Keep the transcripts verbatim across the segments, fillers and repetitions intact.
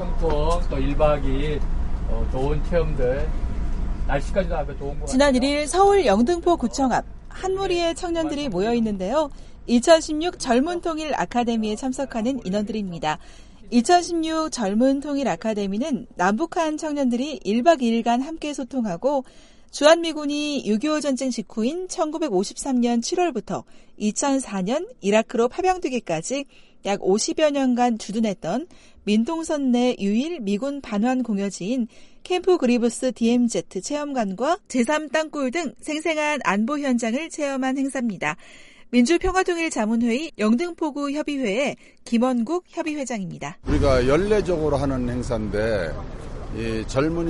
청풍 또 일 박 이 일 어, 좋은 체험들 날씨까지도 아주 좋은 것 같아요. 지난 일 일 서울 영등포구청 앞 한 무리의 청년들이 모여 있는데요. 이천십육 젊은 통일 아카데미에 참석하는 인원들입니다. 이천십육 젊은 통일 아카데미는 남북한 청년들이 일 박 이 일간 함께 소통하고 주한미군이 육이오 전쟁 직후인 천구백오십삼 년 칠월부터 이천사 년 이라크로 파병되기까지 약 오십여 년간 주둔했던 민통선 내 유일 미군 반환 공여지인 캠프 그리브스 디엠지 체험관과 제삼 땅굴 등 생생한 안보 현장을 체험한 행사입니다. 민주평화통일자문회의 영등포구 협의회의 김원국 협의회장입니다. 우리가 연례적으로 하는 행사인데 이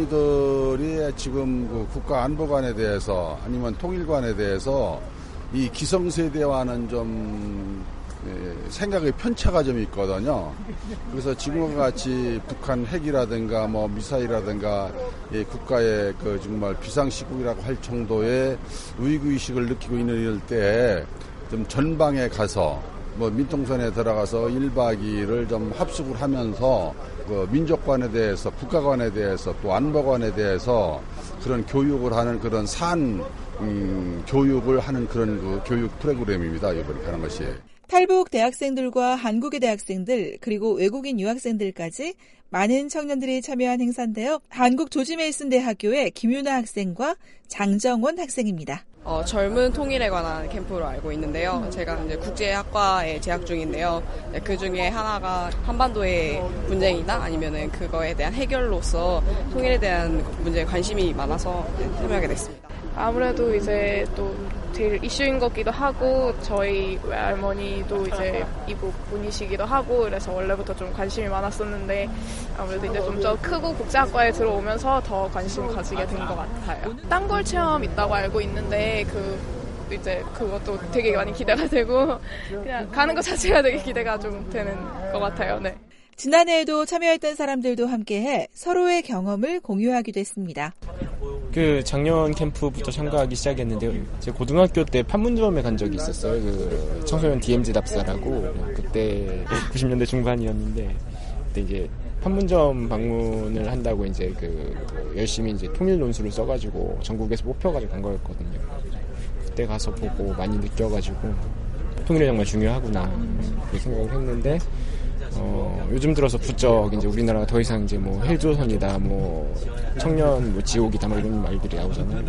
젊은이들이 지금 그 국가 안보관에 대해서 아니면 통일관에 대해서 이 기성세대와는 좀 생각의 편차가 좀 있거든요. 그래서 지금과 같이 북한 핵이라든가 뭐 미사일이라든가 이 국가의 그 정말 비상시국이라고 할 정도의 위기의식을 느끼고 있는 이럴 때 좀 전방에 가서 뭐 민통선에 들어가서 일 박 이 일을 좀 합숙을 하면서 그 민족관에 대해서 국가관에 대해서 또 안보관에 대해서 그런 교육을 하는 그런 산 음, 교육을 하는 그런 그 교육 프로그램입니다. 이번에 하는 것이. 탈북 대학생들과 한국의 대학생들 그리고 외국인 유학생들까지 많은 청년들이 참여한 행사인데요. 한국 조지 메이슨 대학교의 김윤아 학생과 장정원 학생입니다. 어, 젊은 통일에 관한 캠프로 알고 있는데요. 제가 이제 국제학과에 재학 중인데요. 그 중에 하나가 한반도의 분쟁이나 아니면은 그거에 대한 해결로서 통일에 대한 문제에 관심이 많아서 참여하게 됐습니다. 아무래도 이제 또 제일 이슈인 것기도 하고 저희 외할머니도 이제 이북 분이시기도 하고 그래서 원래부터 좀 관심이 많았었는데 아무래도 이제 좀 더 크고 국제학과에 들어오면서 더 관심 가지게 된 것 같아요. 땅굴 체험 있다고 알고 있는데 그 이제 그것도 되게 많이 기대가 되고 그냥 가는 것 자체가 되게 기대가 좀 되는 것 같아요. 네. 지난해에도 참여했던 사람들도 함께해 서로의 경험을 공유하기도 했습니다. 그 작년 캠프부터 참가하기 시작했는데요. 제가 고등학교 때 판문점에 간 적이 있었어요. 그 청소년 디엠지 답사라고 그때 구십 년대 중반이었는데 그때 이제 판문점 방문을 한다고 이제 그 열심히 이제 통일 논술을 써가지고 전국에서 뽑혀가지고 간 거였거든요. 그때 가서 보고 많이 느껴가지고 통일이 정말 중요하구나 그렇게 생각을 했는데. 어, 요즘 들어서 부쩍 이제 우리나라가 더 이상 이제 뭐 헬조선이다, 뭐 청년 뭐 지옥이다, 뭐 이런 말들이 나오잖아요.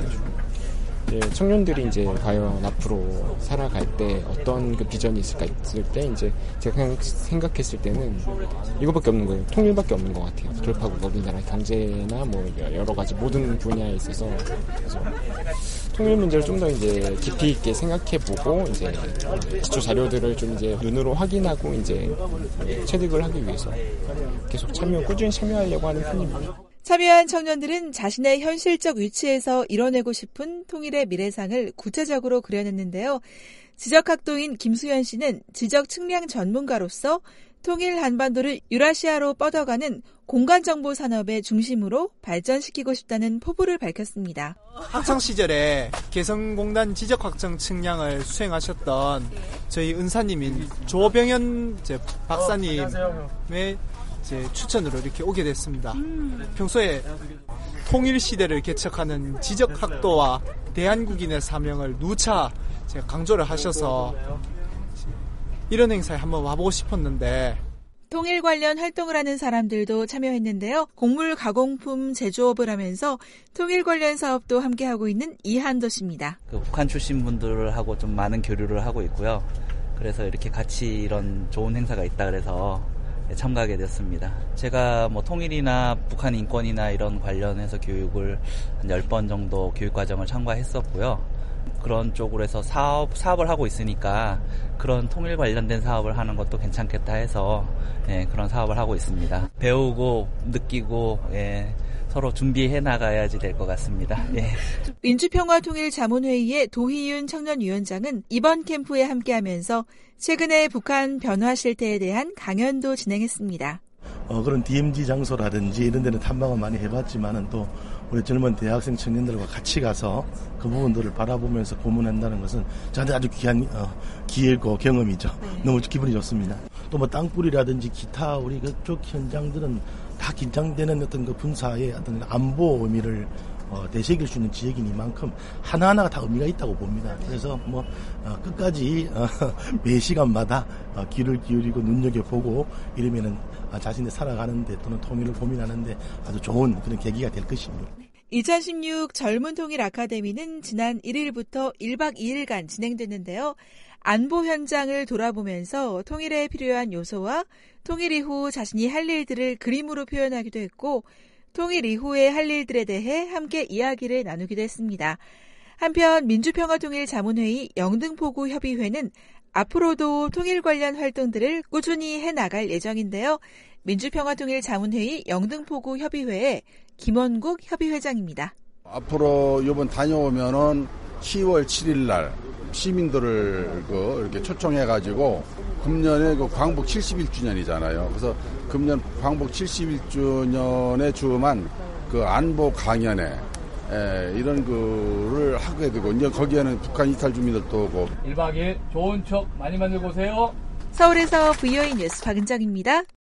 이제 청년들이 이제 과연 앞으로 살아갈 때 어떤 그 비전이 있을까 있을 때 이제 제가 그냥 생각했을 때는 이거밖에 없는 거예요. 통일밖에 없는 것 같아요. 돌파구가 우리나라 경제나 뭐 여러 가지 모든 분야에 있어서 그래서 통일 문제를 좀 더 이제 깊이 있게 생각해보고 이제 기초 자료들을 좀 이제 눈으로 확인하고 이제 체득을 하기 위해서 계속 참여 꾸준히 참여하려고 하는 편입니다. 참여한 청년들은 자신의 현실적 위치에서 이뤄내고 싶은 통일의 미래상을 구체적으로 그려냈는데요. 지적학도인 김수현 씨는 지적 측량 전문가로서 통일 한반도를 유라시아로 뻗어가는 공간정보 산업의 중심으로 발전시키고 싶다는 포부를 밝혔습니다. 학창 시절에 개성공단 지적확정 측량을 수행하셨던 저희 은사님인 조병현 박사님의 제 추천으로 이렇게 오게 됐습니다. 음. 평소에 통일 시대를 개척하는 지적학도와 대한국인의 사명을 누차 제가 강조를 하셔서 이런 행사에 한번 와보고 싶었는데 통일 관련 활동을 하는 사람들도 참여했는데요. 곡물 가공품 제조업을 하면서 통일 관련 사업도 함께하고 있는 이한도 씨입니다. 그 북한 출신 분들하고 좀 많은 교류를 하고 있고요. 그래서 이렇게 같이 이런 좋은 행사가 있다 그래서 참가하게 됐습니다. 제가 뭐 통일이나 북한 인권이나 이런 관련해서 교육을 한 열 번 정도 교육과정을 참가했었고요. 그런 쪽으로 해서 사업, 사업을 하고 있으니까 그런 통일 관련된 사업을 하는 것도 괜찮겠다 해서 예, 그런 사업을 하고 있습니다. 배우고 느끼고 예, 서로 준비해 나가야지 될 것 같습니다. 예. 민주평화통일자문회의의 도희윤 청년위원장은 이번 캠프에 함께하면서 최근의 북한 변화 실태에 대한 강연도 진행했습니다. 어, 그런 디엠지 장소라든지 이런 데는 탐방을 많이 해봤지만은 또 우리 젊은 대학생 청년들과 같이 가서 그 부분들을 바라보면서 고문한다는 것은 저한테 아주 귀한 어, 기회고 경험이죠. 네. 너무 기분이 좋습니다. 또 뭐 땅굴이라든지 기타 우리 그쪽 현장들은 다 긴장되는 어떤 그 군사의 어떤 안보 의미를 어, 되새길 수 있는 지역이니만큼 하나하나가 다 의미가 있다고 봅니다. 그래서 뭐 어, 끝까지 어, 매 시간마다 어, 귀를 기울이고 눈여겨보고 이러면은 어, 자신이 살아가는데 또는 통일을 고민하는데 아주 좋은 그런 계기가 될 것입니다. 이천십육 젊은 통일 아카데미는 지난 일 일부터 일 박 이 일간 진행됐는데요. 안보 현장을 돌아보면서 통일에 필요한 요소와 통일 이후 자신이 할 일들을 그림으로 표현하기도 했고 통일 이후에 할 일들에 대해 함께 이야기를 나누기도 했습니다. 한편 민주평화통일자문회의 영등포구 협의회는 앞으로도 통일 관련 활동들을 꾸준히 해나갈 예정인데요. 민주평화통일자문회의 영등포구 협의회의 김원국 협의회장입니다. 앞으로 이번 다녀오면은 시월 칠일 날 시민들을 그 이렇게 초청해가지고 금년에 그 광복 칠십일 주년이잖아요. 그래서 금년 광복 칠십일 주년에 주음한 그 안보 강연회 에, 이런 거를 하게 되고 이제 거기에는 북한 이탈 주민들도 오고 일 박 이 일 좋은 추억 많이 만들고 오세요. 서울에서 브이오에이 뉴스 박은정입니다.